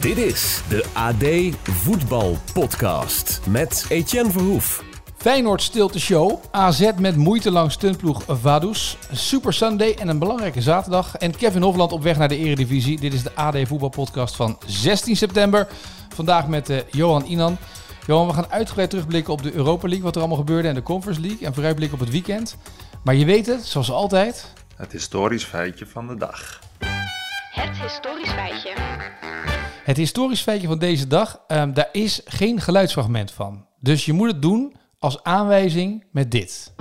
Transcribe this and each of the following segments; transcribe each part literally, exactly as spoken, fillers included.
Dit is de A D Voetbal Podcast met Etienne Verhoef. Feyenoord stilt de show, A Z met moeite lang stuntploeg Vaduz, Super Sunday en een belangrijke zaterdag. En Kevin Hofland op weg naar de Eredivisie. Dit is de A D Voetbal Podcast van zestien september. Vandaag met uh, Johan Inan. Johan, we gaan uitgebreid terugblikken op de Europa League, wat er allemaal gebeurde, en de Conference League. En vooruitblikken op het weekend. Maar je weet het, zoals altijd... Het historisch feitje van de dag. Het historisch feitje. Het historisch feitje van deze dag, um, daar is geen geluidsfragment van. Dus je moet het doen als aanwijzing met dit.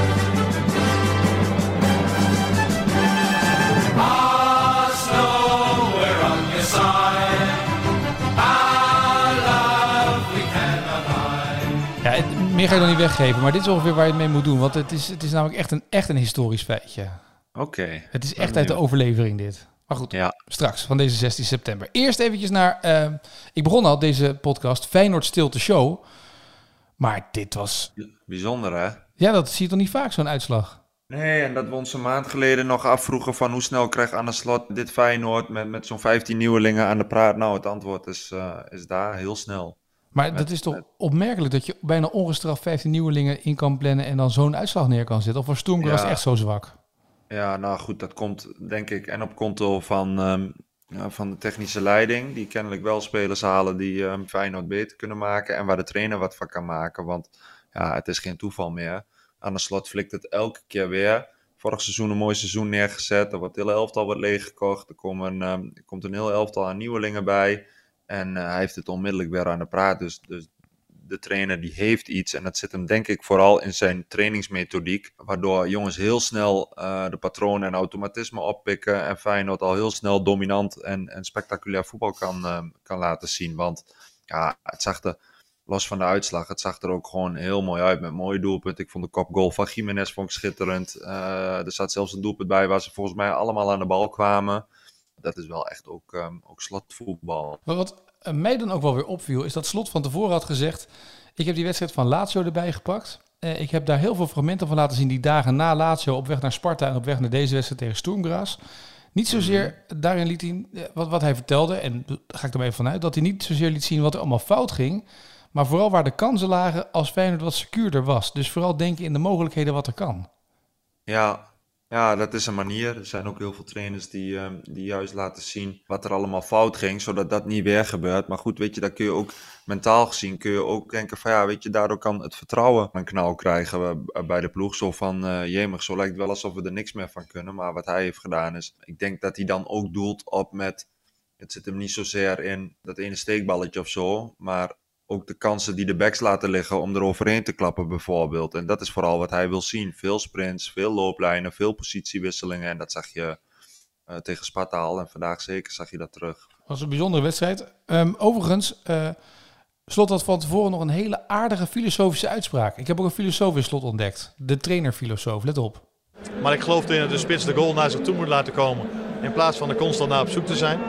Ja, het, meer ga je dan niet weggeven, maar dit is ongeveer waar je het mee moet doen. Want het is, het is namelijk echt een, echt een historisch feitje. Oké. Okay, het is echt uit de overlevering dit. Maar goed, ja. Straks van deze zestien september. Eerst eventjes naar... Uh, ik begon al deze podcast, Feyenoord stilt de show. Maar dit was... Bijzonder, hè? Ja, dat zie je toch niet vaak, zo'n uitslag? Nee, en dat we ons een maand geleden nog afvroegen van hoe snel krijgt Arne Slot dit Feyenoord met, met zo'n vijftien nieuwelingen aan de praat. Nou, het antwoord is, uh, is daar heel snel. Maar met, dat is toch met... opmerkelijk dat je bijna ongestraft vijftien nieuwelingen in kan plannen en dan zo'n uitslag neer kan zetten? Of was Sturmgras ja. echt zo zwak? Ja, nou goed, dat komt denk ik en op konto van, um, ja, van de technische leiding. Die kennelijk wel spelers halen die um, Feyenoord beter kunnen maken. En waar de trainer wat van kan maken. Want ja, het is geen toeval meer. Arne Slot flikt het elke keer weer. Vorig seizoen een mooi seizoen neergezet. Er wordt het hele elftal wordt leeggekocht. Er, komen, um, er komt een heel elftal aan nieuwelingen bij. En uh, hij heeft het onmiddellijk weer aan de praat. Dus... dus de trainer die heeft iets en dat zit hem denk ik vooral in zijn trainingsmethodiek. Waardoor jongens heel snel uh, de patronen en automatismen oppikken. En Feyenoord al heel snel dominant en, en spectaculair voetbal kan, uh, kan laten zien. Want ja, het zag er, los van de uitslag, het zag er ook gewoon heel mooi uit met mooie doelpunten. Ik vond de kopgoal van Gimenez vond ik schitterend. Uh, er zat zelfs een doelpunt bij waar ze volgens mij allemaal aan de bal kwamen. Dat is wel echt ook, um, ook slotvoetbal. Maar wat mij dan ook wel weer opviel, is dat Slot van tevoren had gezegd... ik heb die wedstrijd van Lazio erbij gepakt. Uh, ik heb daar heel veel fragmenten van laten zien die dagen na Lazio op weg naar Sparta en op weg naar deze wedstrijd tegen Sturmgras. Niet zozeer, mm. daarin liet hij, uh, wat, wat hij vertelde, en daar ga ik er even vanuit, dat hij niet zozeer liet zien wat er allemaal fout ging, maar vooral waar de kansen lagen als Feyenoord wat secuurder was. Dus vooral denken in de mogelijkheden wat er kan. Ja, Ja, dat is een manier. Er zijn ook heel veel trainers die, uh, die juist laten zien wat er allemaal fout ging, zodat dat niet weer gebeurt. Maar goed, weet je, daar kun je ook mentaal gezien, kun je ook denken van ja, weet je, daardoor kan het vertrouwen een knauw krijgen uh, bij de ploeg. Zo van, uh, jemig, zo lijkt het wel alsof we er niks meer van kunnen. Maar wat hij heeft gedaan is, ik denk dat hij dan ook doelt op met, het zit hem niet zozeer in dat ene steekballetje of zo, maar ook de kansen die de backs laten liggen om er overheen te klappen bijvoorbeeld. En dat is vooral wat hij wil zien. Veel sprints, veel looplijnen, veel positiewisselingen. En dat zag je uh, tegen Sparta al. En vandaag zeker zag je dat terug. Dat was een bijzondere wedstrijd. Um, overigens, uh, Slot had van tevoren nog een hele aardige filosofische uitspraak. Ik heb ook een filosoof in Slot ontdekt. De trainer-filosoof, let op. Maar ik geloof erin dat de spits de goal naar zich toe moet laten komen. In plaats van er constant naar op zoek te zijn.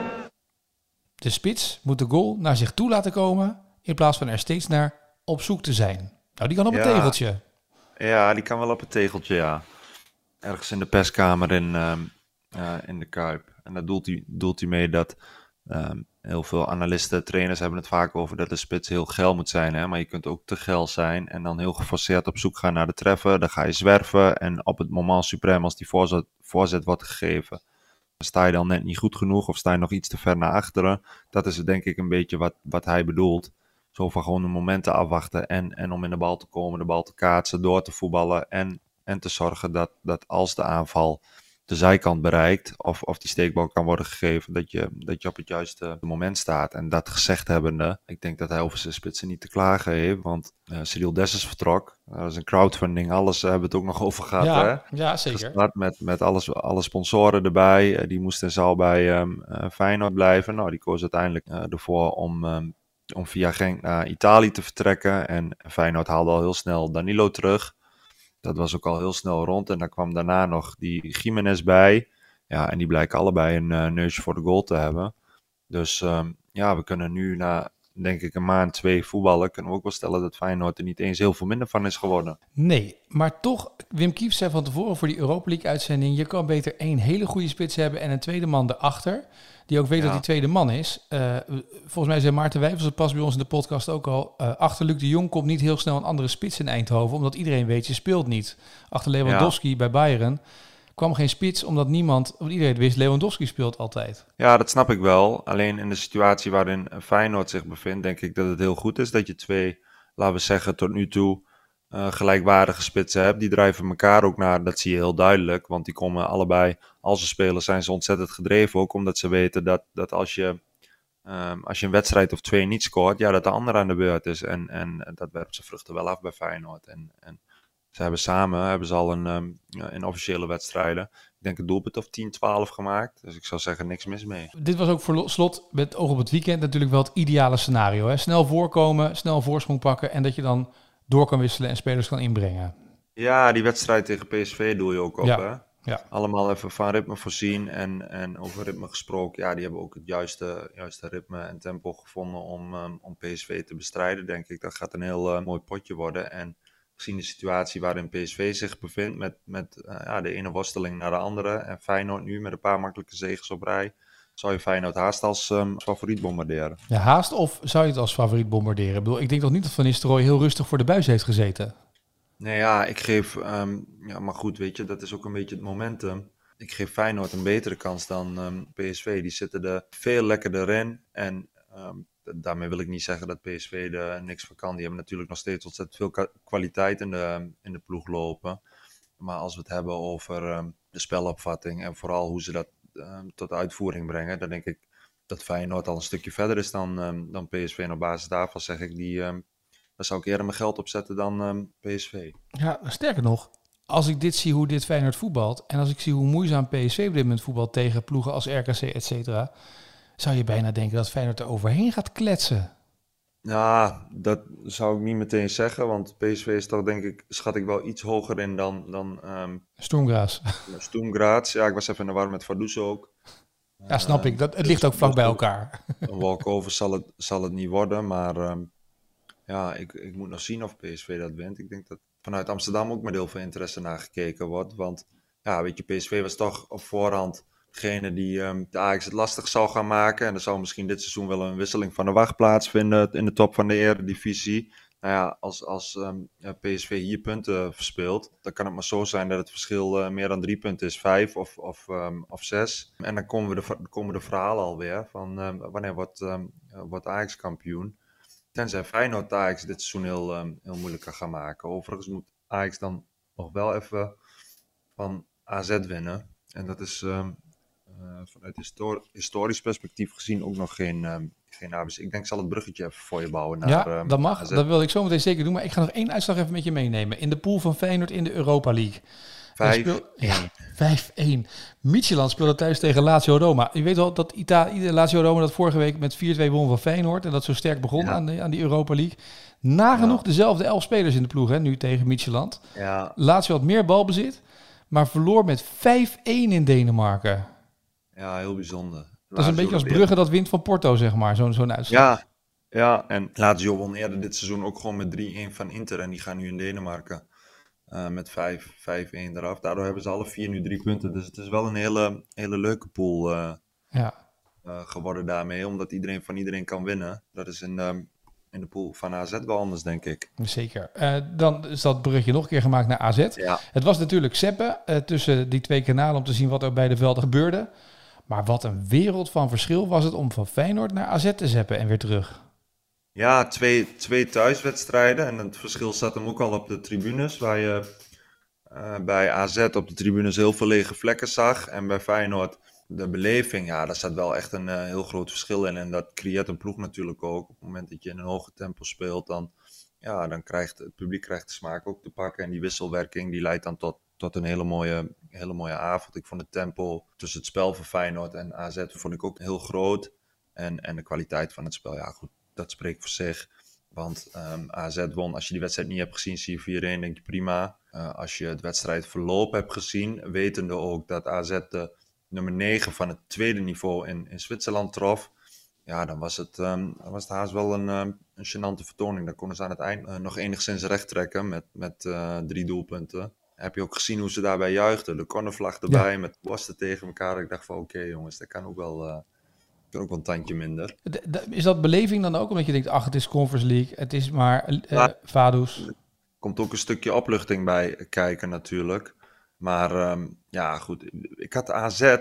De spits moet de goal naar zich toe laten komen, in plaats van er steeds naar op zoek te zijn. Nou, die kan op ja, een tegeltje. Ja, die kan wel op het tegeltje, ja. Ergens in de perskamer in, uh, uh, in de Kuip. En daar doelt hij, doelt hij mee dat uh, heel veel analisten, trainers hebben het vaak over dat de spits heel geil moet zijn. Hè? Maar je kunt ook te geil zijn en dan heel geforceerd op zoek gaan naar de treffer. Dan ga je zwerven en op het moment suprem als die voorzet, voorzet wordt gegeven, sta je dan net niet goed genoeg of sta je nog iets te ver naar achteren. Dat is denk ik een beetje wat, wat hij bedoelt. Zo van gewoon de momenten afwachten en, en om in de bal te komen, de bal te kaatsen, door te voetballen en, en te zorgen dat, dat als de aanval de zijkant bereikt of, of die steekbal kan worden gegeven, dat je, dat je op het juiste moment staat. En dat gezegd hebbende, ik denk dat hij over zijn spitsen niet te klagen heeft, want uh, Cyril Dessers vertrok. Uh, dat is een crowdfunding, alles uh, hebben we het ook nog over gehad. Ja, hè? ja zeker. Gestart met, met alles, alle sponsoren erbij, uh, die moesten zal bij um, uh, Feyenoord blijven. Nou, die koos uiteindelijk uh, ervoor om... Um, om via Genk naar Italië te vertrekken. En Feyenoord haalde al heel snel Danilo terug. Dat was ook al heel snel rond. En daar kwam daarna nog die Gimenez bij. Ja, en die blijken allebei een uh, neusje voor de goal te hebben. Dus um, ja, we kunnen nu na, denk ik, een maand, twee voetballen, kunnen we ook wel stellen dat Feyenoord er niet eens heel veel minder van is geworden. Nee, maar toch, Wim Kief zei van tevoren voor die Europa League-uitzending, je kan beter één hele goede spits hebben en een tweede man erachter, die ook weet Ja. dat die tweede man is. Uh, volgens mij zei Maarten Wijfels het pas bij ons in de podcast ook al, uh, achter Luc de Jong komt niet heel snel een andere spits in Eindhoven, omdat iedereen weet, je speelt niet. Achter Lewandowski ja. bij Bayern kwam geen spits, omdat niemand, of iedereen wist, Lewandowski speelt altijd. Ja, dat snap ik wel. Alleen in de situatie waarin Feyenoord zich bevindt, denk ik dat het heel goed is dat je twee, laten we zeggen, tot nu toe uh, gelijkwaardige spitsen hebt. Die drijven elkaar ook naar, dat zie je heel duidelijk. Want die komen allebei, als ze spelen, zijn ze ontzettend gedreven. Ook omdat ze weten dat, dat als, je, um, als je een wedstrijd of twee niet scoort, ja, dat de ander aan de beurt is. En, en dat werpt ze vruchten wel af bij Feyenoord. En, en ze hebben samen, hebben ze al een, um, in officiële wedstrijden, ik denk een doelpunt of tien, twaalf gemaakt. Dus ik zou zeggen, niks mis mee. Dit was ook voor slot, met oog op het weekend, natuurlijk wel het ideale scenario. Hè? Snel voorkomen, snel voorsprong pakken en dat je dan door kan wisselen en spelers kan inbrengen. Ja, die wedstrijd tegen P S V doe je ook op, ja. hè? Ja. Allemaal even van ritme voorzien en, en over ritme gesproken. Ja, die hebben ook het juiste, juiste ritme en tempo gevonden om, um, om P S V te bestrijden, denk ik. Dat gaat een heel uh, mooi potje worden. En gezien de situatie waarin P S V zich bevindt met, met uh, ja, de ene worsteling naar de andere en Feyenoord nu met een paar makkelijke zegens op rij, zou je Feyenoord haast als um, favoriet bombarderen. Ja, haast of zou je het als favoriet bombarderen? Ik bedoel, ik denk toch niet dat Van Nistelrooy heel rustig voor de buis heeft gezeten? Nee, ja, ik geef, um, ja, maar goed, weet je, dat is ook een beetje het momentum. Ik geef Feyenoord een betere kans dan um, P S V. Die zitten er veel lekkerder in en um, daarmee wil ik niet zeggen dat P S V er niks van kan. Die hebben natuurlijk nog steeds ontzettend veel ka- kwaliteit in de, in de ploeg lopen. Maar als we het hebben over um, de spelopvatting en vooral hoe ze dat um, tot uitvoering brengen, dan denk ik dat Feyenoord al een stukje verder is dan, um, dan P S V. En op basis daarvan zeg ik, die, um, daar zou ik eerder mijn geld op zetten dan um, P S V. Ja, sterker nog, als ik dit zie hoe dit Feyenoord voetbalt en als ik zie hoe moeizaam P S V op dit moment voetbalt tegen ploegen als R K C, et cetera, zou je bijna denken dat Feyenoord er overheen gaat kletsen. Ja, dat zou ik niet meteen zeggen, want P S V is toch denk ik, schat ik wel iets hoger in dan, dan um, Sturm Graz. Sturm Graz. Ja, ik was even in de war met Vaduz ook. Ja, snap ik. Dat, het ligt ook vlak bij elkaar. Een walkover zal het, zal het niet worden, maar um, ja, ik, ik moet nog zien of P S V dat wint. Ik denk dat vanuit Amsterdam ook met heel veel interesse naar gekeken wordt, want ja, weet je, P S V was toch op voorhand degene die um, de Ajax het lastig zou gaan maken. En er zou misschien dit seizoen wel een wisseling van de wacht plaatsvinden in de top van de Eredivisie. Nou ja, als, als um, P S V hier punten verspeelt, dan kan het maar zo zijn dat het verschil uh, meer dan drie punten is, vijf of, of, um, of zes. En dan komen we de, komen de verhalen alweer van um, wanneer wordt, um, wordt Ajax kampioen. Tenzij Feyenoord Ajax dit seizoen heel, um, heel moeilijk kan gaan maken. Overigens moet Ajax dan nog wel even van A Z winnen. En dat is um, uh, vanuit histor- historisch perspectief gezien ook nog geen, um, geen A B C. Ik denk, ik zal het bruggetje even voor je bouwen naar Ja, um, dat mag. A Z. Dat wil ik zo meteen zeker doen. Maar ik ga nog één uitslag even met je meenemen. In de pool van Feyenoord in de Europa League. vijf Speel... Ja, vijf-één. Midtjylland speelde thuis tegen Lazio Roma. Je weet wel dat Ita- Lazio Roma dat vorige week met vier twee won van Feyenoord. En dat zo sterk begon Ja. aan, de, aan die Europa League. Nagenoeg Ja. dezelfde elf spelers in de ploeg, hè, nu tegen Midtjylland. Ja, Lazio had meer balbezit, maar verloor met vijf-één in Denemarken. ja, heel bijzonder. Dat is een beetje als Brugge dat wint van Porto, zeg maar, zo'n, zo'n uitslag. Ja, ja, en Lazio won eerder dit seizoen ook gewoon met drie-één van Inter. En die gaan nu in Denemarken uh, met vijf-één eraf. Daardoor hebben ze alle vier nu drie punten. Dus het is wel een hele, hele leuke pool uh, Ja. uh, geworden daarmee. Omdat iedereen van iedereen kan winnen. Dat is in, um, in de pool van A Z wel anders, denk ik. Zeker. Uh, dan is dat bruggetje nog een keer gemaakt naar A Z. Ja. Het was natuurlijk seppen uh, tussen die twee kanalen om te zien wat er bij de velden gebeurde. Maar wat een wereld van verschil was het om van Feyenoord naar A Z te zeppen en weer terug. Ja, twee, twee thuiswedstrijden. En het verschil zat hem ook al op de tribunes. Waar je uh, bij A Z op de tribunes heel veel lege vlekken zag. En bij Feyenoord de beleving. Ja, daar zat wel echt een uh, heel groot verschil in. En dat creëert een ploeg natuurlijk ook. Op het moment dat je in een hoge tempo speelt, dan, ja, dan krijgt het publiek krijgt de smaak ook te pakken. En die wisselwerking die leidt dan tot, tot een hele mooie, hele mooie avond. Ik vond het tempo tussen het spel van Feyenoord en A Z vond ik ook heel groot. En, en de kwaliteit van het spel, ja goed, dat spreekt voor zich. Want um, A Z won, als je die wedstrijd niet hebt gezien, zie je vier-één, denk je prima. Uh, als je het wedstrijdverloop hebt gezien, wetende ook dat A Z de nummer negen van het tweede niveau in, in Zwitserland trof. ja, dan was het, um, dan was het haast wel een, um, een gênante vertoning. Dan konden ze aan het eind uh, nog enigszins recht trekken met, met uh, drie doelpunten. Heb je ook gezien hoe ze daarbij juichten. De cornervlag erbij, ja. Met borsten tegen elkaar. Ik dacht van oké okay, jongens, dat kan ook wel... Uh, ook wel een tandje minder. De, de, is dat beleving dan ook? Omdat je denkt, ach, het is Conference League. Het is maar uh, ja, Vaduz. Er komt ook een stukje opluchting bij kijken natuurlijk. Maar um, ja, goed. Ik had A Z...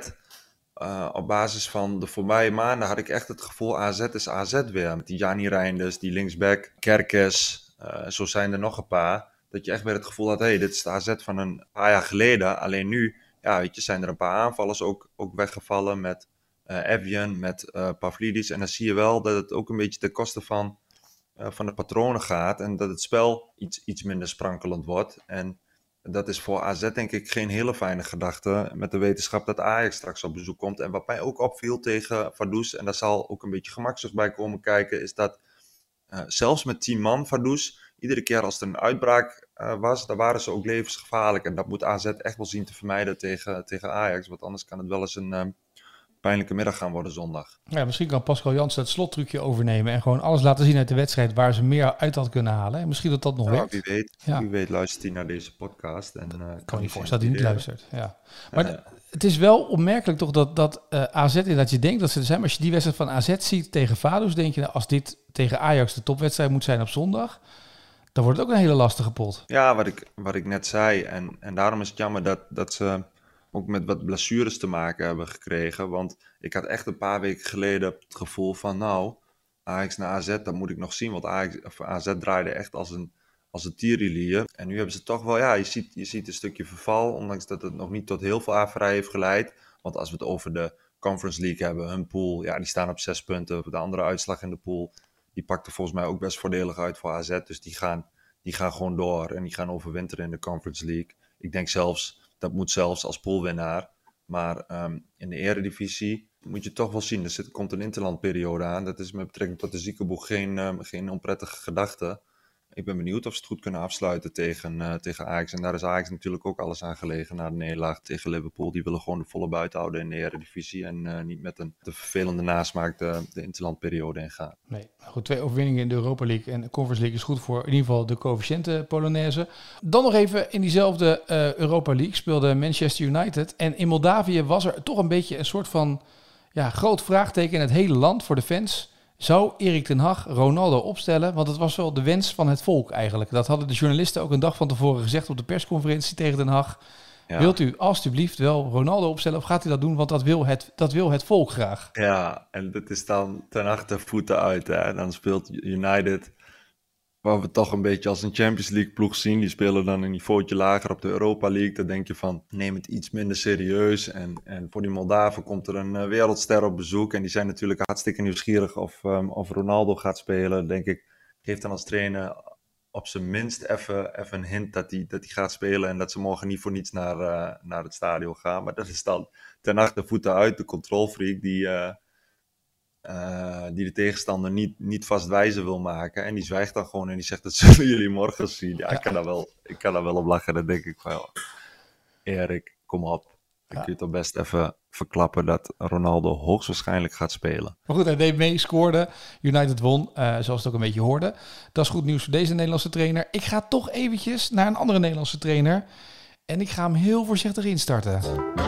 Uh, op basis van de voorbije maanden had ik echt het gevoel... A Z is A Z weer. Met die Gianni Reinders, die linksback, Kerkes. Uh, zo zijn er nog een paar. Dat je echt weer het gevoel had... hé, hey, dit is de A Z van een paar jaar geleden. Alleen nu, ja, weet je, zijn er een paar aanvallers ook, ook weggevallen... met Uh, Evian, met uh, Pavlidis. En dan zie je wel dat het ook een beetje ten koste van, uh, van de patronen gaat. En dat het spel iets, iets minder sprankelend wordt. En dat is voor A Z denk ik geen hele fijne gedachte. Met de wetenschap dat Ajax straks op bezoek komt. En wat mij ook opviel tegen Vaduz. En daar zal ook een beetje gemakzucht bij komen kijken. Is dat uh, zelfs met tien man Vaduz. Iedere keer als er een uitbraak uh, was. Dan waren ze ook levensgevaarlijk. En dat moet A Z echt wel zien te vermijden tegen, tegen Ajax. Want anders kan het wel eens een... Uh, pijnlijke middag gaan worden zondag. Ja, misschien kan Pascal Jansen het slottrucje overnemen en gewoon alles laten zien uit de wedstrijd waar ze meer uit had kunnen halen. En misschien dat dat nog ja, werkt. Wie weet, ja. wie weet luistert hij naar deze podcast. En, uh, kan, kan niet voorstellen dat hij niet luistert. Ja. Maar uh, d- het is wel opmerkelijk toch dat, dat uh, A Z inderdaad je denkt dat ze er zijn. Maar als je die wedstrijd van A Z ziet tegen Vaduz, denk je nou, als dit tegen Ajax de topwedstrijd moet zijn op zondag, dan wordt het ook een hele lastige pot. Ja, wat ik, wat ik net zei. En, en daarom is het jammer dat, dat ze ook met wat blessures te maken hebben gekregen. Want ik had echt een paar weken geleden het gevoel van... nou, Ajax naar A Z, dat moet ik nog zien. Want Ajax, of A Z draaide echt als een, als een tierenlier. En nu hebben ze toch wel... ja, je ziet, je ziet een stukje verval. Ondanks dat het nog niet tot heel veel averij heeft geleid. Want als we het over de Conference League hebben... hun pool, ja, die staan op zes punten. De andere uitslag in de pool... die pakte volgens mij ook best voordelig uit voor A Z. Dus die gaan, die gaan gewoon door. En die gaan overwinteren in de Conference League. Ik denk zelfs... dat moet zelfs als poolwinnaar. Maar um, in de eredivisie moet je toch wel zien. Er zit, komt een interlandperiode aan. Dat is met betrekking tot de ziekenboeg geen, um, geen onprettige gedachte. Ik ben benieuwd of ze het goed kunnen afsluiten tegen, uh, tegen Ajax. En daar is Ajax natuurlijk ook alles aan gelegen na de nederlaag tegen Liverpool. Die willen gewoon de volle buiten houden in de eredivisie. En uh, niet met een te vervelende nasmaak de, de interlandperiode ingaan. Nee, goed, twee overwinningen in de Europa League en de Conference League is goed voor in ieder geval de coëfficiënten Polonaise. Dan nog even in diezelfde uh, Europa League speelde Manchester United. En in Moldavië was er toch een beetje een soort van ja, groot vraagteken in het hele land voor de fans. Zou Erik ten Hag Ronaldo opstellen? Want het was wel de wens van het volk eigenlijk. Dat hadden de journalisten ook een dag van tevoren gezegd op de persconferentie tegen ten Hag. Ja. Wilt u alstublieft wel Ronaldo opstellen of gaat u dat doen? Want dat wil het, dat wil het volk graag. Ja, en dat is dan ten Hag de voeten uit. Hè? En dan speelt United, waar we toch een beetje als een Champions League ploeg zien. Die spelen dan een niveautje lager op de Europa League. Dan denk je van, neem het iets minder serieus. En, en voor die Moldaven komt er een uh, wereldster op bezoek. En die zijn natuurlijk hartstikke nieuwsgierig of, um, of Ronaldo gaat spelen. Denk ik, geef dan als trainer op zijn minst even, even een hint dat hij dat hij gaat spelen. En dat ze morgen niet voor niets naar, uh, naar het stadion gaan. Maar dat is dan ten Hag de voeten uit, de controlfreak die... Uh, Uh, die de tegenstander niet, niet vast wijzer wil maken. En die zwijgt dan gewoon en die zegt, dat zullen jullie morgen zien. Ja, ja. Ik, kan daar wel, ik kan daar wel op lachen. Dan denk ik van, ja, Erik, kom op. Dan ja. kun je toch best even verklappen dat Ronaldo hoogstwaarschijnlijk gaat spelen. Maar goed, hij deed mee, scoorde. United won, uh, zoals het ook een beetje hoorde. Dat is goed nieuws voor deze Nederlandse trainer. Ik ga toch eventjes naar een andere Nederlandse trainer. En ik ga hem heel voorzichtig instarten.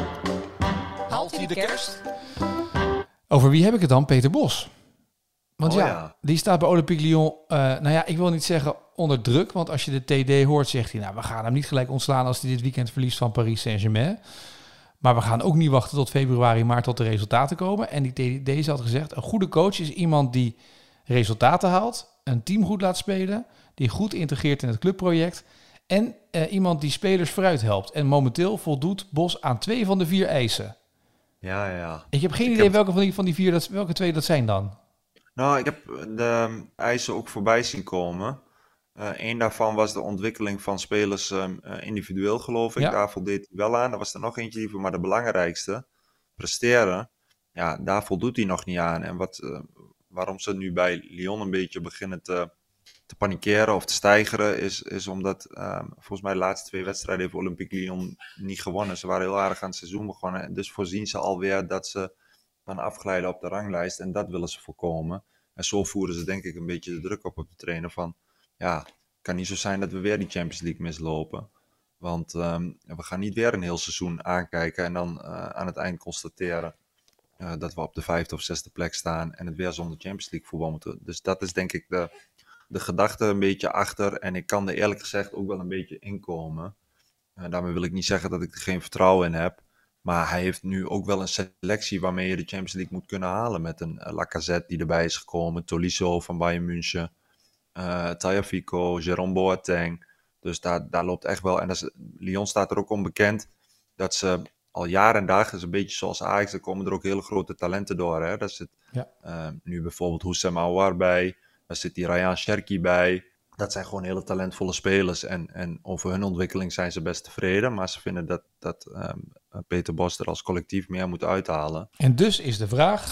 Haalt hij de kerst? Over wie heb ik het dan? Peter Bos. Want oh, ja, ja, die staat bij Olympique Lyon, uh, nou ja, ik wil niet zeggen onder druk. Want als je de T D hoort, zegt hij, nou, we gaan hem niet gelijk ontslaan als hij dit weekend verliest van Paris Saint-Germain. Maar we gaan ook niet wachten tot februari, maart tot de resultaten komen. En die T D had gezegd, een goede coach is iemand die resultaten haalt, een team goed laat spelen, die goed integreert in het clubproject en uh, iemand die spelers vooruit helpt. En momenteel voldoet Bos aan twee van de vier eisen. Ja, ja. Ik heb geen ik idee heb... welke van die, van die vier, dat, welke twee dat zijn dan. Nou, ik heb de eisen ook voorbij zien komen. Uh, Eén daarvan was de ontwikkeling van spelers um, uh, individueel, geloof ik. Ja. Daar voldeed hij wel aan. Er was er nog eentje, die, maar de belangrijkste, presteren. Ja, daar voldoet hij nog niet aan. En wat, uh, waarom ze nu bij Lyon een beetje beginnen te, te panikeren of te stijgeren, is, is omdat um, volgens mij de laatste twee wedstrijden heeft Olympique Lyon niet gewonnen. Ze waren heel aardig aan het seizoen begonnen. Dus voorzien ze alweer dat ze van afglijden op de ranglijst. En dat willen ze voorkomen. En zo voeren ze denk ik een beetje de druk op op de trainer van... Ja, het kan niet zo zijn dat we weer die Champions League mislopen. Want um, we gaan niet weer een heel seizoen aankijken en dan uh, aan het eind constateren... Uh, dat we op de vijfde of zesde plek staan en het weer zonder Champions League voetbal moeten. Dus dat is denk ik de, de gedachte een beetje achter. En ik kan er eerlijk gezegd ook wel een beetje inkomen. Uh, daarmee wil ik niet zeggen dat ik er geen vertrouwen in heb. Maar hij heeft nu ook wel een selectie waarmee je de Champions League moet kunnen halen. Met een uh, Lacazette die erbij is gekomen. Tolisso van Bayern München. Uh, Tagliafico, Jerome Boateng. Dus daar, daar loopt echt wel. En dat is, Lyon staat er ook onbekend dat ze... Al jaar en dag is een beetje zoals Ajax, er komen er ook hele grote talenten door. Hè? Daar zit ja. uh, nu bijvoorbeeld Houssem Aouar bij, daar zit die Rayan Cherki bij. Dat zijn gewoon hele talentvolle spelers en, en over hun ontwikkeling zijn ze best tevreden. Maar ze vinden dat, dat um, Peter Bos er als collectief meer moet uithalen. En dus is de vraag...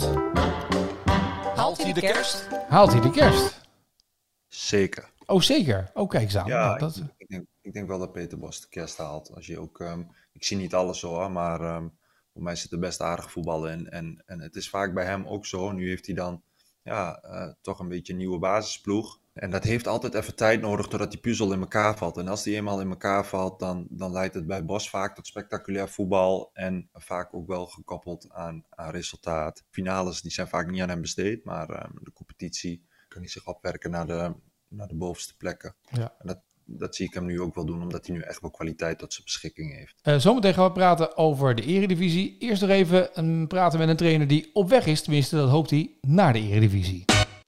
Haalt hij de kerst? Haalt hij de kerst? Zeker. Oh, zeker? Oh, kijk eens aan. Ja, nou, dat... ik, ik, denk, ik denk wel dat Peter Bos de kerst haalt. Als je ook... Um, Ik zie niet alles hoor, maar um, voor mij zit er best aardig voetbal in. En, en het is vaak bij hem ook zo. Nu heeft hij dan ja, uh, toch een beetje een nieuwe basisploeg. En dat heeft altijd even tijd nodig totdat die puzzel in elkaar valt. En als die eenmaal in elkaar valt, dan, dan leidt het bij Bos vaak tot spectaculair voetbal. En vaak ook wel gekoppeld aan, aan resultaat. Finales die zijn vaak niet aan hem besteed, maar uh, de competitie kan hij zich opwerken naar de, naar de bovenste plekken. Ja. En dat, Dat zie ik hem nu ook wel doen, omdat hij nu echt wel kwaliteit tot zijn beschikking heeft. Uh, zometeen gaan we praten over de Eredivisie. Eerst nog even um, praten met een trainer die op weg is, tenminste dat hoopt hij, naar de Eredivisie.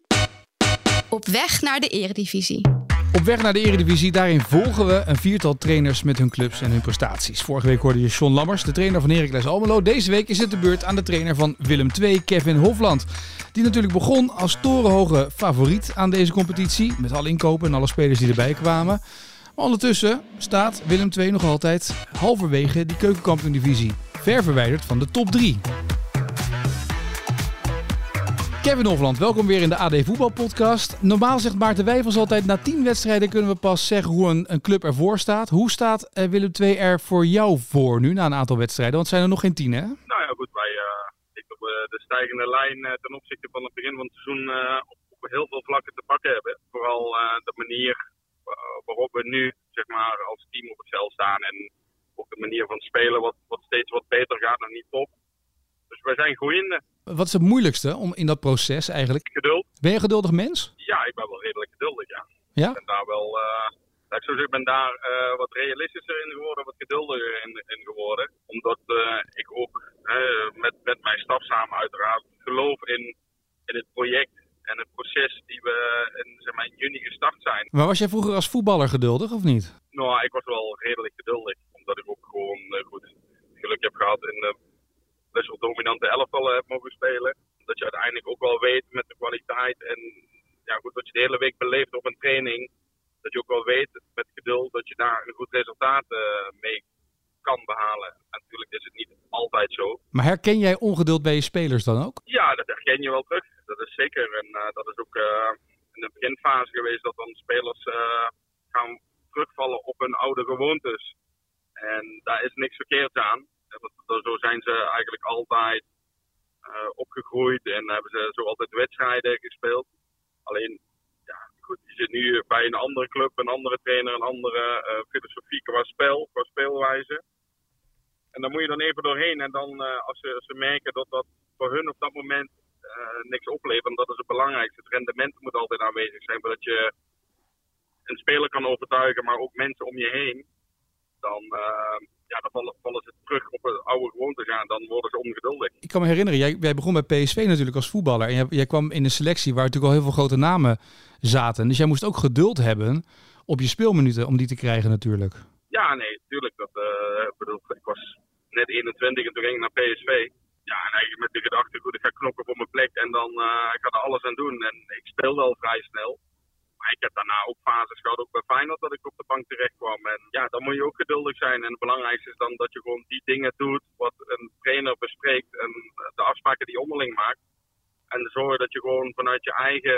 Op weg naar de Eredivisie. Op weg naar de Eredivisie, daarin volgen we een viertal trainers met hun clubs en hun prestaties. Vorige week hoorde je John Lammers, de trainer van Heracles Almelo. Deze week is het de beurt aan de trainer van Willem twee, Kevin Hofland. Die natuurlijk begon als torenhoge favoriet aan deze competitie. Met alle inkopen en alle spelers die erbij kwamen. Maar ondertussen staat Willem twee nog altijd halverwege die keukenkampioen-divisie. Ver verwijderd van de top drie. Kevin Hofland, welkom weer in de A D Voetbalpodcast. Normaal zegt Maarten Wijfels altijd, na tien wedstrijden kunnen we pas zeggen hoe een, een club ervoor staat. Hoe staat uh, Willem twee er voor jou voor nu, na een aantal wedstrijden? Want het zijn er nog geen tien, hè? Nou ja, goed, wij uh, ik op uh, de stijgende lijn uh, ten opzichte van het begin van het seizoen uh, op, op heel veel vlakken te pakken hebben. Vooral uh, de manier uh, waarop we nu, zeg maar, als team op het veld staan. En ook de manier van spelen wat, wat steeds wat beter gaat, nog niet top. Dus wij zijn groeiende. Wat is het moeilijkste om in dat proces eigenlijk? Geduld. Ben je een geduldig mens? Ja, ik ben wel redelijk geduldig, ja. Ja? Ik ben daar wel, uh, ik, zo zeg, ik ben daar uh, wat realistischer in geworden, wat geduldiger in, in geworden. Omdat uh, ik ook uh, met, met mijn staf samen uiteraard geloof in, in het project en het proces die we in, zeg maar, in juni gestart zijn. Maar was jij vroeger als voetballer geduldig of niet? Nou, ik was wel redelijk geduldig. Omdat ik ook gewoon uh, goed geluk heb gehad in de best wel dominante elftallen heb mogen spelen. Dat je uiteindelijk ook wel weet met de kwaliteit en ja, goed, wat je de hele week beleeft op een training. Dat je ook wel weet met geduld dat je daar een goed resultaat uh, mee kan behalen. En natuurlijk is het niet altijd zo. Maar herken jij ongeduld bij je spelers dan ook? Ja, dat herken je wel terug. Dat is zeker. En uh, dat is ook uh, in de beginfase geweest dat dan spelers uh, gaan terugvallen op hun oude gewoontes. En daar is niks verkeerds aan. Want zo zijn ze eigenlijk altijd uh, opgegroeid en hebben ze zo altijd wedstrijden gespeeld. Alleen, ja, goed, je zit nu bij een andere club, een andere trainer, een andere uh, filosofie qua spel, qua speelwijze. En dan moet je dan even doorheen en dan uh, als, ze, als ze merken dat dat voor hun op dat moment uh, niks oplevert, en dat is het belangrijkste. Het rendement moet altijd aanwezig zijn, zodat je een speler kan overtuigen, maar ook mensen om je heen. Dan... Uh, Ja, dan vallen, vallen ze terug op het oude gewoonte gaan. Dan worden ze ongeduldig. Ik kan me herinneren, jij, jij begon bij P S V natuurlijk als voetballer. En jij, jij kwam in een selectie waar natuurlijk al heel veel grote namen zaten. Dus jij moest ook geduld hebben op je speelminuten om die te krijgen natuurlijk. Ja, nee, tuurlijk. Dat, uh, ik, bedoel, ik was net eenentwintig en toen ging ik naar P S V. Ja, en eigenlijk met de gedachte, goed, ik ga knokken voor mijn plek. En dan uh, ik ga er alles aan doen. En ik speelde al vrij snel. Maar ik heb daarna ook fases gehad, ook bij Feyenoord, dat ik op de bank terecht kwam. En ja, dan moet je ook geduldig zijn. En het belangrijkste is dan dat je gewoon die dingen doet wat een trainer bespreekt. En de afspraken die je onderling maakt. En zorgen dat je gewoon vanuit je eigen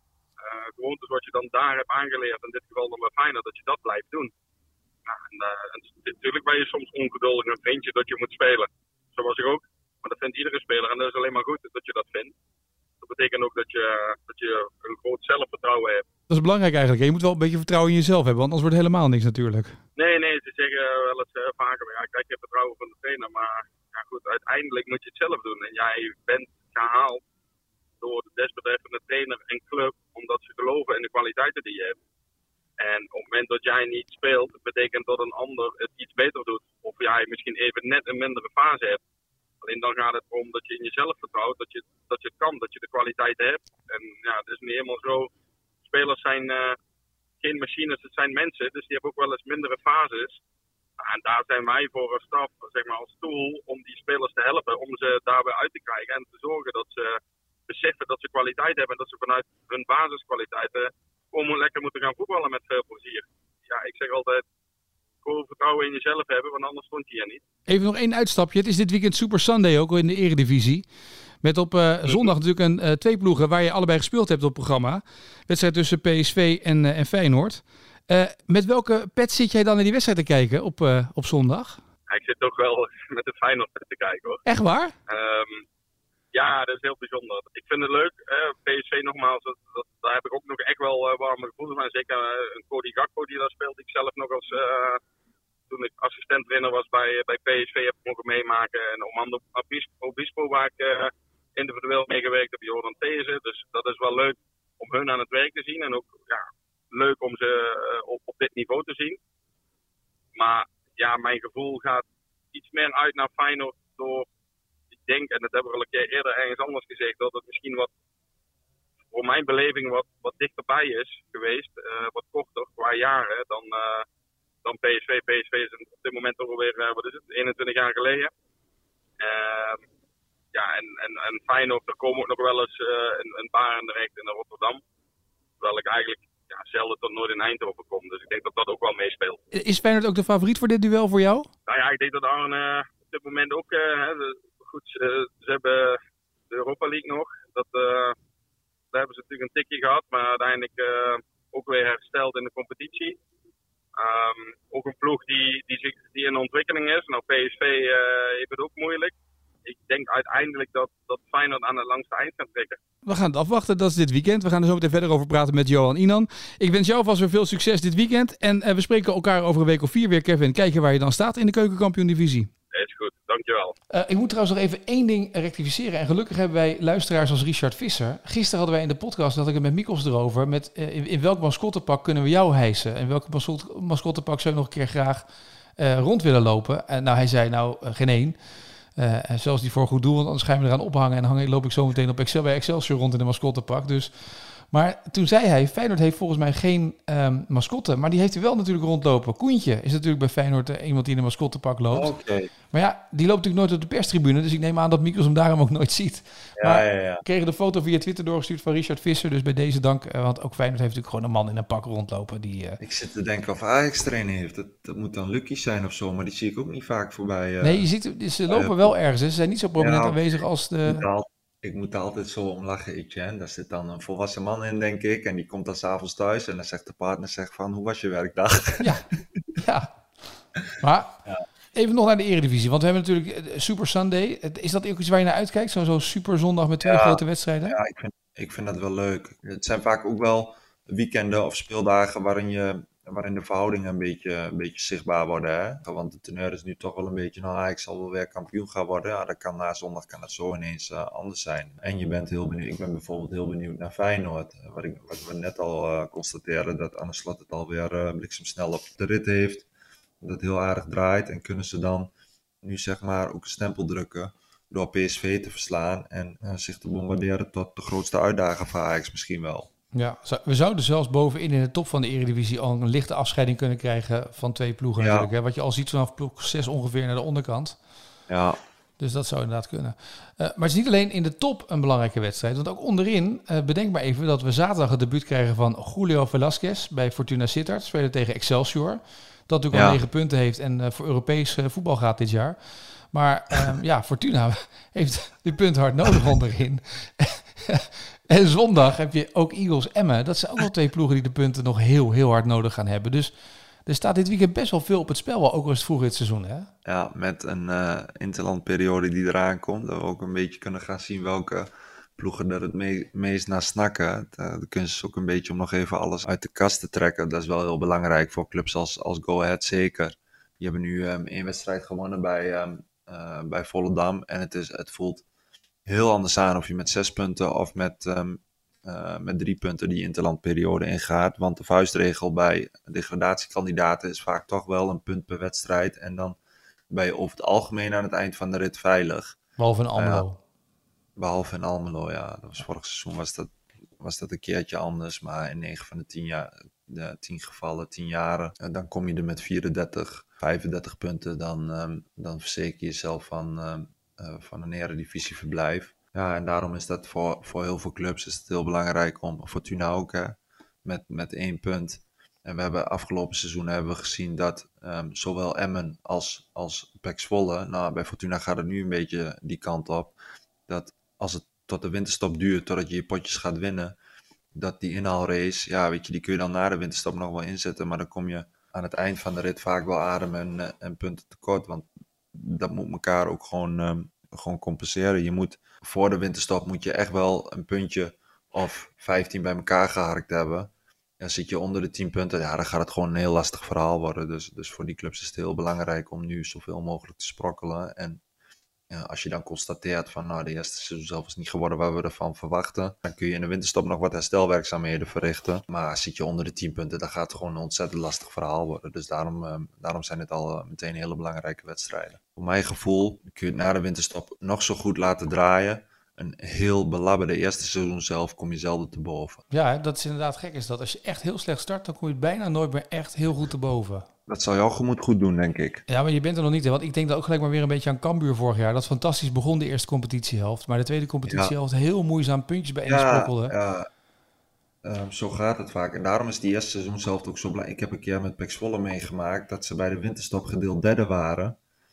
uh, gewoontes, wat je dan daar hebt aangeleerd, in dit geval dan bij Feyenoord, dat je dat blijft doen. Ja, en, uh, en natuurlijk ben je soms ongeduldig en vind je dat je moet spelen. Zo was ik ook. Maar dat vindt iedere speler en dat is alleen maar goed dat je dat vindt. Dat betekent ook dat je, dat je een groot zelfvertrouwen hebt. Dat is belangrijk eigenlijk. Je moet wel een beetje vertrouwen in jezelf hebben, want anders wordt het helemaal niks natuurlijk. Nee, nee, ze zeggen wel eens uh, vaker, ja, kijk, je hebt vertrouwen van de trainer, maar ja, goed, uiteindelijk moet je het zelf doen. En jij bent gehaald door de desbetreffende trainer en club, omdat ze geloven in de kwaliteiten die je hebt. En op het moment dat jij niet speelt, betekent dat een ander het iets beter doet. Of jij misschien even net een mindere fase hebt. Alleen dan gaat het erom dat je in jezelf vertrouwt, dat je, dat je het kan, dat je de kwaliteiten hebt. En ja, het is niet helemaal zo. Spelers zijn uh, geen machines, het zijn mensen, dus die hebben ook wel eens mindere fases. En daar zijn wij voor als staf, zeg maar als tool, om die spelers te helpen, om ze daarbij uit te krijgen en te zorgen dat ze beseffen dat ze kwaliteit hebben en dat ze vanuit hun basiskwaliteiten gewoon lekker moeten gaan voetballen met veel plezier. Ja, ik zeg altijd, gewoon vertrouwen in jezelf hebben, want anders stond je er niet. Even nog één uitstapje. Het is dit weekend Super Sunday ook in de Eredivisie. Met op uh, zondag natuurlijk een uh, twee ploegen waar je allebei gespeeld hebt op het programma. Wedstrijd tussen P S V en, uh, en Feyenoord. Uh, met welke pet zit jij dan naar die wedstrijd te kijken op, uh, op zondag? Ja, ik zit toch wel met de Feyenoord te kijken hoor. Echt waar? Um, ja, dat is heel bijzonder. Ik vind het leuk. Uh, P S V nogmaals, dat, dat, daar heb ik ook nog echt wel uh, warme gevoelens. Maar zeker uh, een Cody Gakpo die daar speelt. Ik zelf nog als... Uh, toen ik assistent-trainer was bij, bij P S V heb ik mogen meemaken. En Omando Obispo waar ik uh, individueel meegewerkt heb, Jordan These. Dus dat is wel leuk om hun aan het werk te zien. En ook ja, leuk om ze uh, op, op dit niveau te zien. Maar ja, mijn gevoel gaat iets meer uit naar Feyenoord door... Ik denk, en dat hebben we al een keer eerder ergens anders gezegd, dat het misschien wat, voor mijn beleving, wat, wat dichterbij is geweest. Uh, wat korter qua jaren dan... Uh, dan P S V. P S V is op dit moment toch alweer, uh, wat is het, eenentwintig jaar geleden. Uh, ja, en, en, en Feyenoord, er komen ook nog wel eens uh, een, een Barendrecht in Rotterdam. Terwijl ik eigenlijk ja, zelden tot nooit in Eindhoven kom. Dus ik denk dat dat ook wel meespeelt. Is Feyenoord ook de favoriet voor dit duel voor jou? Nou ja, ik denk dat Arne uh, op dit moment ook... Uh, de, goed, uh, ze hebben de Europa League nog. Dat, uh, daar hebben ze natuurlijk een tikje gehad. Maar uiteindelijk uh, ook weer hersteld in de competitie. Um, ook een ploeg die, die, zich, die in ontwikkeling is. Nou, P S V uh, heeft het ook moeilijk. Ik denk uiteindelijk dat, dat Feyenoord aan het langste eind gaat trekken. We gaan het afwachten, dat is dit weekend. We gaan er zo meteen verder over praten met Johan Inan. Ik wens jou vast weer veel succes dit weekend. En uh, we spreken elkaar over een week of vier weer, Kevin. Kijken waar je dan staat in de Keukenkampioen-divisie. Is goed, dankjewel. Uh, ik moet trouwens nog even één ding rectificeren. En gelukkig hebben wij luisteraars als Richard Visser. Gisteren hadden wij in de podcast, dat ik het met Mikkels erover, met uh, in, in welk mascottepak kunnen we jou hijsen? En welke mascot, mascottepak zou je nog een keer graag uh, rond willen lopen? En nou, hij zei nou uh, geen één. Uh, en zelfs die voor goed doel, want anders ga je me eraan ophangen. En dan hang, loop ik zo meteen op Excel, bij Excelsior rond in de mascottepak. Dus... Maar toen zei hij, Feyenoord heeft volgens mij geen um, mascotte. Maar die heeft hij wel natuurlijk rondlopen. Koentje is natuurlijk bij Feyenoord uh, iemand die in een mascottepak loopt. Okay. Maar ja, die loopt natuurlijk nooit op de perstribune. Dus ik neem aan dat Mikkels hem daarom ook nooit ziet. Ja, maar ja, ja. we kregen de foto via Twitter doorgestuurd van Richard Visser. Dus bij deze dank. Uh, want ook Feyenoord heeft natuurlijk gewoon een man in een pak rondlopen. Die, uh... Ik zit te denken of Ajax trainen heeft. Dat, dat moet dan Lucky zijn of zo. Maar die zie ik ook niet vaak voorbij. Uh... Nee, je ziet, ze lopen uh, wel ergens. Hè. Ze zijn niet zo prominent ja, aanwezig als de... Ik moet er altijd zo om lachen, Etienne. Daar zit dan een volwassen man in, denk ik. En die komt dan 's avonds thuis en dan zegt de partner zegt van, hoe was je werkdag? Ja, ja. Maar ja. Even nog naar de Eredivisie. Want we hebben natuurlijk Super Sunday. Is dat ook iets waar je naar uitkijkt? Zo'n zo super zondag met twee ja, grote wedstrijden? Ja, ik vind, ik vind dat wel leuk. Het zijn vaak ook wel weekenden of speeldagen waarin je... waarin de verhoudingen een beetje, een beetje zichtbaar worden. Hè? Want de teneur is nu toch wel een beetje, nou Ajax zal wel weer kampioen gaan worden. Ja, dat kan na zondag kan het zo ineens uh, anders zijn. En je bent heel benieuwd, ik ben bijvoorbeeld heel benieuwd naar Feyenoord. Wat, ik, wat we net al uh, constateerden, dat Arne Slot het alweer uh, bliksemsnel op de rit heeft. Dat het heel aardig draait. En kunnen ze dan nu zeg maar ook een stempel drukken door P S V te verslaan. En uh, zich te bombarderen tot de grootste uitdager van Ajax misschien wel. Ja, we zouden zelfs bovenin in de top van de Eredivisie al een lichte afscheiding kunnen krijgen van twee ploegen ja. natuurlijk. Hè? Wat je al ziet vanaf ploeg zes ongeveer naar de onderkant. Ja. Dus dat zou inderdaad kunnen. Uh, maar het is niet alleen in de top een belangrijke wedstrijd. Want ook onderin, uh, bedenk maar even dat we zaterdag het debuut krijgen van Julio Velasquez bij Fortuna Sittard. Spelen tegen Excelsior. Dat natuurlijk ja. al negen punten heeft en uh, voor Europees uh, voetbal gaat dit jaar. Maar um, ja, Fortuna heeft die punten hard nodig onderin. En zondag heb je ook Eagles Emmen. Dat zijn ook wel twee ploegen die de punten nog heel, heel hard nodig gaan hebben. Dus Er staat dit weekend best wel veel op het spel, wel, ook al is het vroeg in het seizoen, hè? Ja, met een uh, interlandperiode die eraan komt. Dat we ook een beetje kunnen gaan zien welke ploegen er het me- meest naar snakken. De, de kunst is ook een beetje om nog even alles uit de kast te trekken. Dat is wel heel belangrijk voor clubs als, als Go Ahead zeker. Die hebben nu um, één wedstrijd gewonnen bij, um, uh, bij Volendam. En het, is, het voelt heel anders aan of je met zes punten of met, um, uh, met drie punten die interlandperiode ingaat. Want de vuistregel bij degradatiekandidaten is vaak toch wel een punt per wedstrijd. En dan ben je over het algemeen aan het eind van de rit veilig. Behalve in Almelo. Uh, behalve in Almelo, ja. Dat was vorig seizoen was dat, was dat een keertje anders. Maar in negen van de tien, jaar, de tien gevallen, tien jaren, uh, dan kom je er met vierendertig, vijfendertig punten. Dan, um, dan verzeker je jezelf van... Um, Uh, van een eredivisieverblijf. Ja, en daarom is dat voor, voor heel veel clubs is het heel belangrijk om, Fortuna ook, hè, met, met één punt. En we hebben afgelopen seizoen hebben we gezien dat um, zowel Emmen als, als P E C Zwolle, nou bij Fortuna gaat het nu een beetje die kant op, dat als het tot de winterstop duurt, totdat je je potjes gaat winnen, dat die inhaalrace, ja weet je, die kun je dan na de winterstop nog wel inzetten, maar dan kom je aan het eind van de rit vaak wel adem en, en punten tekort, want dat moet elkaar ook gewoon, um, gewoon compenseren. Je moet voor de winterstop moet je echt wel een puntje of vijftien bij elkaar geharkt hebben. En zit je onder de tien punten, ja, dan gaat het gewoon een heel lastig verhaal worden. Dus, dus voor die clubs is het heel belangrijk om nu zoveel mogelijk te sprokkelen. En ja, als je dan constateert van nou, de eerste seizoen zelf is niet geworden waar we ervan verwachten, dan kun je in de winterstop nog wat herstelwerkzaamheden verrichten. Maar zit je onder de tien punten, dan gaat het gewoon een ontzettend lastig verhaal worden. Dus daarom, uh, daarom zijn het al uh, meteen hele belangrijke wedstrijden. Voor mijn gevoel kun je het na de winterstop nog zo goed laten draaien. Een heel belabberde eerste seizoen zelf kom je zelden te boven. Ja, dat is inderdaad gek is dat. Als je echt heel slecht start, dan kom je het bijna nooit meer echt heel goed te boven. Dat zal jouw gemoed goed doen, denk ik. Ja, maar je bent er nog niet, hè? Want ik denk dat ook gelijk maar weer een beetje aan Cambuur vorig jaar. Dat fantastisch begon de eerste competitiehelft. Maar de tweede competitiehelft ja. heel moeizaam puntjes bijeen ja, sprokkelde. Ja, um, zo gaat het vaak. En daarom is die eerste seizoen zelf ook zo belangrijk. Ik heb een keer met P E C Zwolle meegemaakt dat ze bij de winterstop gedeeld derde waren.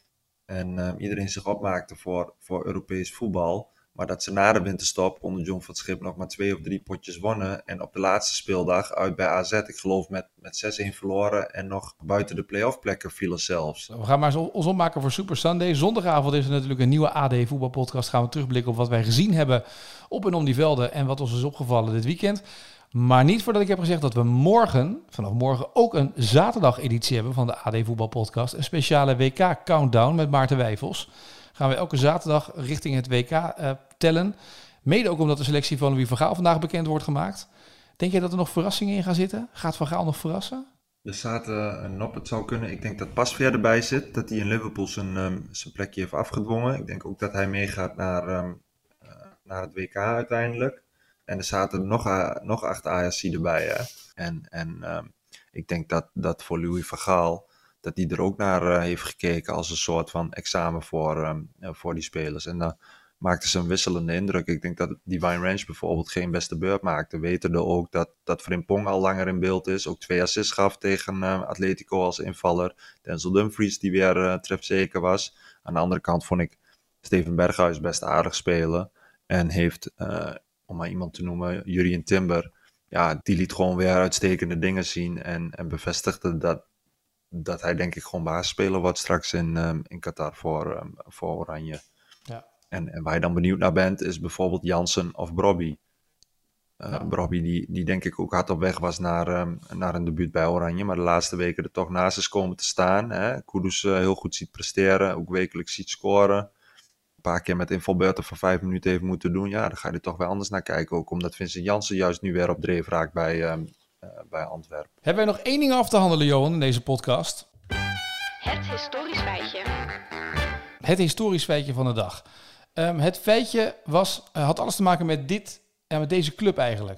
En um, iedereen zich opmaakte voor, voor Europees voetbal. Maar dat ze na de winterstop onder John van 't Schip nog maar twee of drie potjes wonnen. En op de laatste speeldag uit bij A Z, ik geloof met, met zes-een verloren. En nog buiten de play-off plekken vielen zelfs. We gaan maar ons opmaken voor Super Sunday. Zondagavond is er natuurlijk een nieuwe A D voetbalpodcast. Gaan we terugblikken op wat wij gezien hebben op en om die velden. En wat ons is opgevallen dit weekend. Maar niet voordat ik heb gezegd dat we morgen, vanaf morgen, ook een zaterdag-editie hebben van de A D voetbalpodcast. Een speciale W K-countdown met Maarten Wijfels. Gaan we elke zaterdag richting het W K uh, tellen. Mede ook omdat de selectie van Louis van Gaal vandaag bekend wordt gemaakt. Denk jij dat er nog verrassingen in gaan zitten? Gaat Van Gaal nog verrassen? Er zaten een nop, het zou kunnen. Ik denk dat Pasveer erbij zit. Dat hij in Liverpool zijn, um, zijn plekje heeft afgedwongen. Ik denk ook dat hij meegaat naar, um, uh, naar het W K uiteindelijk. En er zaten nog, uh, nog acht Ajax erbij. Hè? En, en um, ik denk dat, dat voor Louis van Gaal, dat hij er ook naar uh, heeft gekeken als een soort van examen voor, um, uh, voor die spelers. En dan uh, maakte ze een wisselende indruk. Ik denk dat Divine Range bijvoorbeeld geen beste beurt maakte. Wetende ook dat, dat Frimpong al langer in beeld is. Ook twee assists gaf tegen uh, Atletico als invaller. Denzel Dumfries die weer uh, trefzeker was. Aan de andere kant vond ik Steven Berghuis best aardig spelen. En heeft, uh, om maar iemand te noemen, Jurien Timber. Ja, die liet gewoon weer uitstekende dingen zien. En, en bevestigde dat, dat hij denk ik gewoon basisspeler wordt straks in, um, in Qatar voor, um, voor Oranje. Ja. En, en waar je dan benieuwd naar bent, is bijvoorbeeld Jansen of Brobby. Uh, ja. Brobby die, die denk ik ook hard op weg was naar, um, naar een debuut bij Oranje. Maar de laatste weken er toch naast is komen te staan. Hè? Kudus uh, heel goed ziet presteren, ook wekelijks ziet scoren. Een paar keer met invalbeurten van vijf minuten heeft moeten doen. Ja, dan ga je er toch weer anders naar kijken. Ook omdat Vincent Jansen juist nu weer op dreef raakt bij, um, uh, bij Antwerpen. Hebben wij nog één ding af te handelen, Johan, in deze podcast? Het historisch feitje. Het historisch feitje van de dag. Um, het feitje was, uh, had alles te maken met dit en met deze club eigenlijk.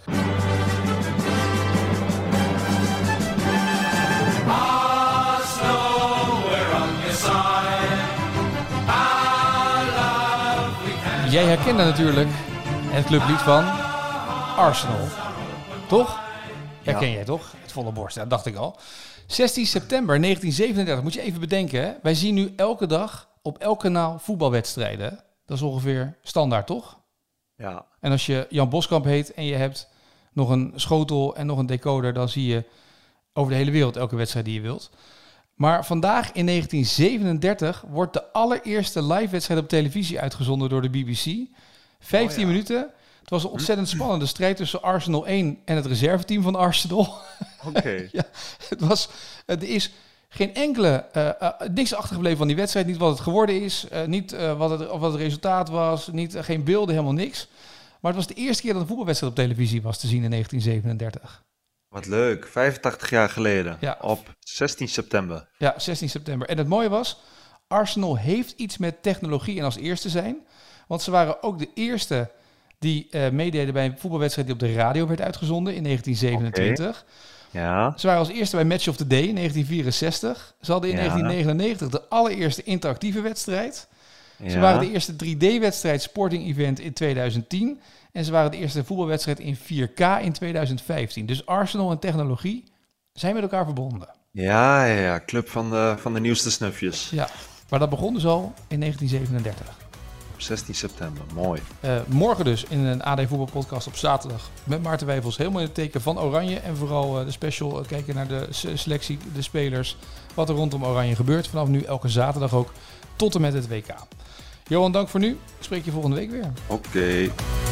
Jij herkende natuurlijk het clublied van Arsenal. Toch? Herken ja. jij toch? Het volle borst, dat dacht ik al. zestien september negentien zevenendertig, moet je even bedenken. Hè? Wij zien nu elke dag op elk kanaal voetbalwedstrijden. Dat is ongeveer standaard, toch? Ja. En als je Jan Boskamp heet en je hebt nog een schotel en nog een decoder, dan zie je over de hele wereld, elke wedstrijd die je wilt. Maar vandaag in negentien zevenendertig wordt de allereerste live wedstrijd op televisie uitgezonden door de B B C. vijftien Oh, ja. minuten. Het was een ontzettend spannende strijd tussen Arsenal één en het reserveteam van Arsenal. Oké. Okay. Ja, het was, er is geen enkele, uh, uh, niks achtergebleven van die wedstrijd. Niet wat het geworden is, uh, niet uh, wat, het, wat het resultaat was, niet, uh, geen beelden, helemaal niks. Maar het was de eerste keer dat een voetbalwedstrijd op televisie was te zien in negentien zevenendertig. Wat leuk, vijfentachtig jaar geleden, Ja. op zestien september. Ja, zestien september. En het mooie was, Arsenal heeft iets met technologie en als eerste zijn. Want ze waren ook de eerste die uh, meededen bij een voetbalwedstrijd die op de radio werd uitgezonden in negentien zevenentwintig. Okay. Ja. Ze waren als eerste bij Match of the Day in negentien vierenzestig. Ze hadden in Ja. negentien negenennegentig de allereerste interactieve wedstrijd. Ja. Ze waren de eerste drie D-wedstrijd sporting event in tweeduizend tien. En ze waren de eerste voetbalwedstrijd in vier K in tweeduizend vijftien. Dus Arsenal en technologie zijn met elkaar verbonden. Ja, ja, ja, club van de, van de nieuwste snufjes. Ja, maar dat begon dus al in negentien zevenendertig. Op zestien september, mooi. Uh, morgen dus in een A D voetbalpodcast op zaterdag met Maarten Wijfels. Helemaal in het teken van Oranje. En vooral uh, de special uh, kijken naar de selectie, de spelers. Wat er rondom Oranje gebeurt. Vanaf nu elke zaterdag ook tot en met het W K. Johan, dank voor nu. Ik spreek je volgende week weer. Oké. Okay.